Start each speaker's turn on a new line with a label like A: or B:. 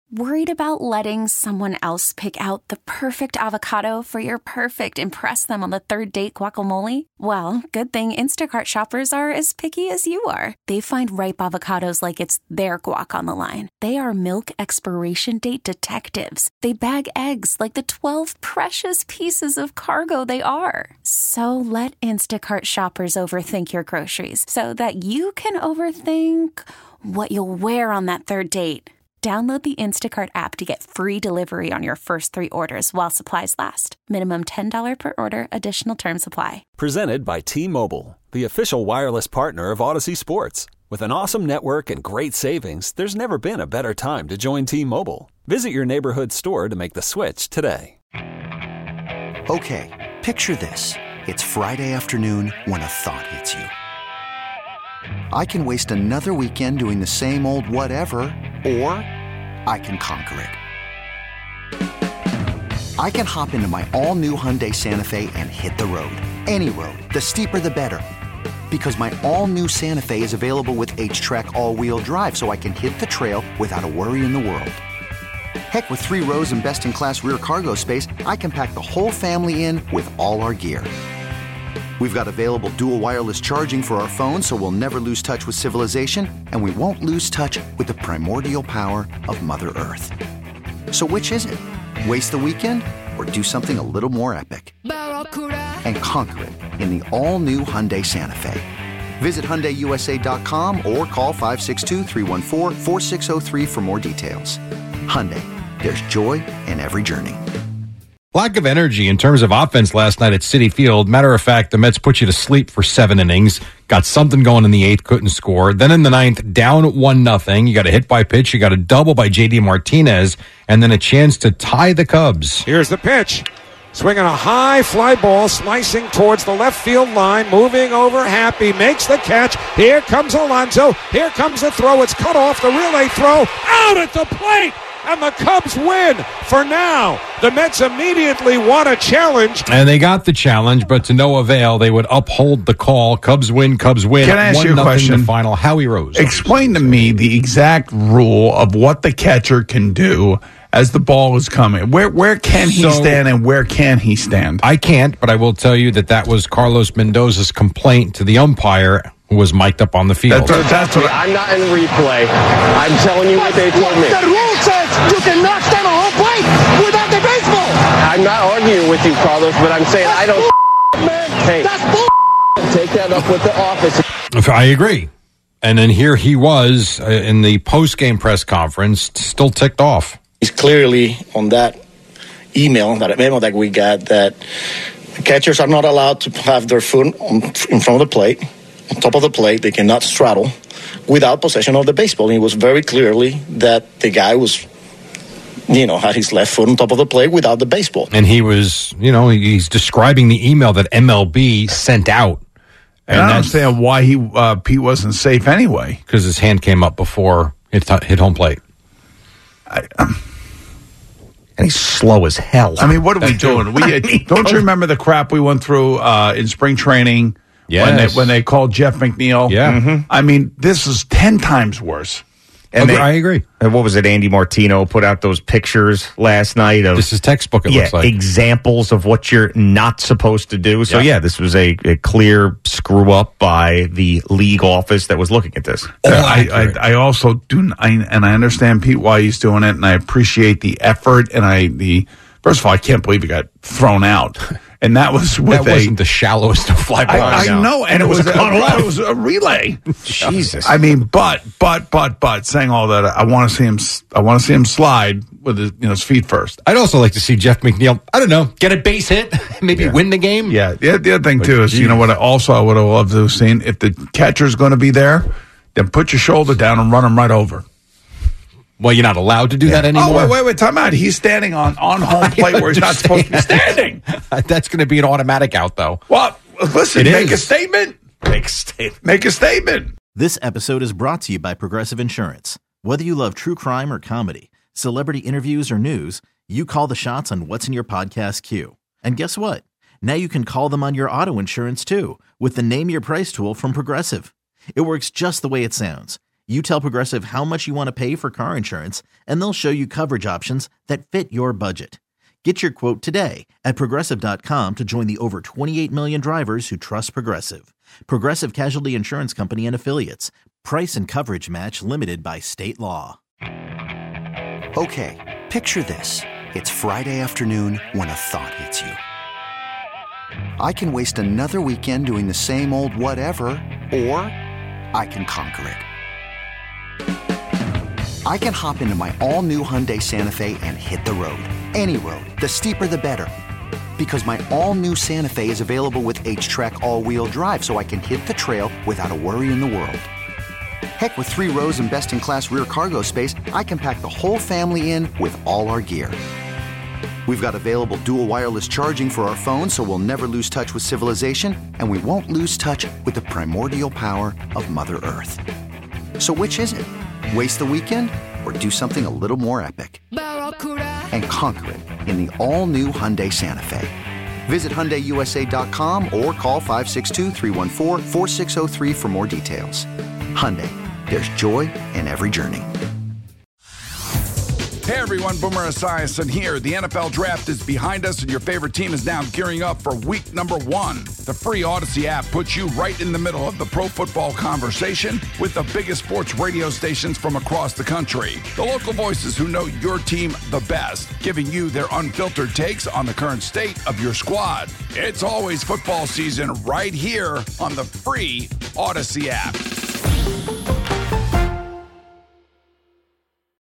A: Worried about letting someone else pick out the perfect avocado for your perfect impress them on the third date guacamole? Well, good thing Instacart shoppers are as picky as you are. They find ripe avocados like it's their guac on the line. They are milk expiration date detectives. They bag eggs like the 12 precious pieces of cargo they are. So let Instacart shoppers overthink your groceries so that you can overthink what you'll wear on that third date. Download the Instacart app to get free delivery on your first 3 orders while supplies last. Minimum $10 per order. Additional terms apply.
B: Presented by T-Mobile, the official wireless partner of Odyssey Sports. With an awesome network and great savings, there's never been a better time to join T-Mobile. Visit your neighborhood store to make the switch today.
C: Okay, picture this. It's Friday afternoon when a thought hits you. I can waste another weekend doing the same old whatever, or I can conquer it. I can hop into my all-new Hyundai Santa Fe and hit the road. Any road. The steeper, the better. Because my all-new Santa Fe is available with H-Track all-wheel drive, so I can hit the trail without a worry in the world. Heck, with 3 rows and best-in-class rear cargo space, I can pack the whole family in with all our gear. We've got available dual wireless charging for our phones, so we'll never lose touch with civilization, and we won't lose touch with the primordial power of Mother Earth. So which is it? Waste the weekend or do something a little more epic? And conquer it in the all-new Hyundai Santa Fe. Visit HyundaiUSA.com or call 562-314-4603 for more details. Hyundai, there's joy in every journey.
D: Lack of energy in terms of offense last night at Citi Field. Matter of fact, the Mets put you to sleep for 7 innings. Got something going in the 8th, couldn't score. Then in the 9th, down 1-0. You got a hit by pitch. You got a double by J.D. Martinez, and then a chance to tie the Cubs.
E: Here's the pitch. Swinging a high fly ball, slicing towards the left field line, moving over. Happy makes the catch. Here comes Alonso. Here comes the throw. It's cut off. The relay throw out at the plate. And the Cubs win for now. The Mets immediately want a challenge.
D: And they got the challenge, but to no avail. They would uphold the call. Cubs win, Cubs win.
F: Can I ask you a question?
D: The final. Howie Rose.
F: Explain to me the exact rule of what the catcher can do as the ball is coming. Where can he stand and where can he stand?
D: I can't, but I will tell you that was Carlos Mendoza's complaint to the umpire who was mic'd up on the field.
F: That's what
G: I'm not in replay. I'm telling you what they told me.
H: The rule says you can knock down a whole plate without the baseball.
G: I'm not arguing with you, Carlos, but I'm saying I don't.
H: Man,
G: hey,
H: that's bull.
G: Take that up with the office.
D: I agree. And then here he was in the post-game press conference, still ticked off.
I: He's clearly on that email, that memo that we got, that the catchers are not allowed to have their foot in front of the plate. On top of the plate, they cannot straddle without possession of the baseball. And it was very clearly that the guy was, had his left foot on top of the plate without the baseball.
D: And he was, he's describing the email that MLB sent out.
F: And I don't understand why Pete wasn't safe anyway.
D: Because his hand came up before it hit home plate.
J: And he's slow as hell.
F: I mean, what are we doing? Don't you remember the crap we went through in spring training?
D: Yes.
F: When they called Jeff McNeil.
D: Yeah. Mm-hmm.
F: I mean, this is 10 times worse.
J: And
D: I agree.
J: And what was it? Andy Martino put out those pictures last night of
D: this is textbook. It looks like
J: examples of what you're not supposed to do. So this was a clear screw up by the league office that was looking at this.
F: I also do, and I understand Pete why he's doing it, and I appreciate the effort. And first of all, I can't believe he got thrown out. And that was
D: wasn't the shallowest of fly balls.
F: I know, and it was a relay.
J: Jesus.
F: I mean, but saying all that, I want to see him slide with his feet first.
D: I'd also like to see Jeff McNeil, I don't know, get a base hit, maybe win the game.
F: Yeah. The other thing too is, what I would have loved to have seen, if the catcher's going to be there, then put your shoulder down and run him right over.
D: Well, you're not allowed to do that anymore.
F: Oh, wait, time out. He's standing on home plate where he's not supposed to be standing.
D: That's going to be an automatic out, though.
F: Well, listen, make a statement. Make a statement.
K: This episode is brought to you by Progressive Insurance. Whether you love true crime or comedy, celebrity interviews or news, you call the shots on what's in your podcast queue. And guess what? Now you can call them on your auto insurance, too, with the Name Your Price tool from Progressive. It works just the way it sounds. You tell Progressive how much you want to pay for car insurance, and they'll show you coverage options that fit your budget. Get your quote today at Progressive.com to join the over 28 million drivers who trust Progressive. Progressive Casualty Insurance Company and Affiliates. Price and coverage match limited by state law.
C: Okay, picture this. It's Friday afternoon when a thought hits you. I can waste another weekend doing the same old whatever, or I can conquer it. I can hop into my all-new Hyundai Santa Fe and hit the road. Any road. The steeper the better. Because my all-new Santa Fe is available with H-Track all-wheel drive, so I can hit the trail without a worry in the world. Heck, with 3 rows and best-in-class rear cargo space, I can pack the whole family in with all our gear. We've got available dual wireless charging for our phones, so we'll never lose touch with civilization, and we won't lose touch with the primordial power of Mother Earth. So which is it? Waste the weekend or do something a little more epic? And conquer it in the all-new Hyundai Santa Fe. Visit HyundaiUSA.com or call 562-314-4603 for more details. Hyundai, there's joy in every journey.
L: Hey everyone, Boomer Esiason here. The NFL Draft is behind us and your favorite team is now gearing up for week number 1. The free Odyssey app puts you right in the middle of the pro football conversation with the biggest sports radio stations from across the country. The local voices who know your team the best, giving you their unfiltered takes on the current state of your squad. It's always football season right here on the free Odyssey app.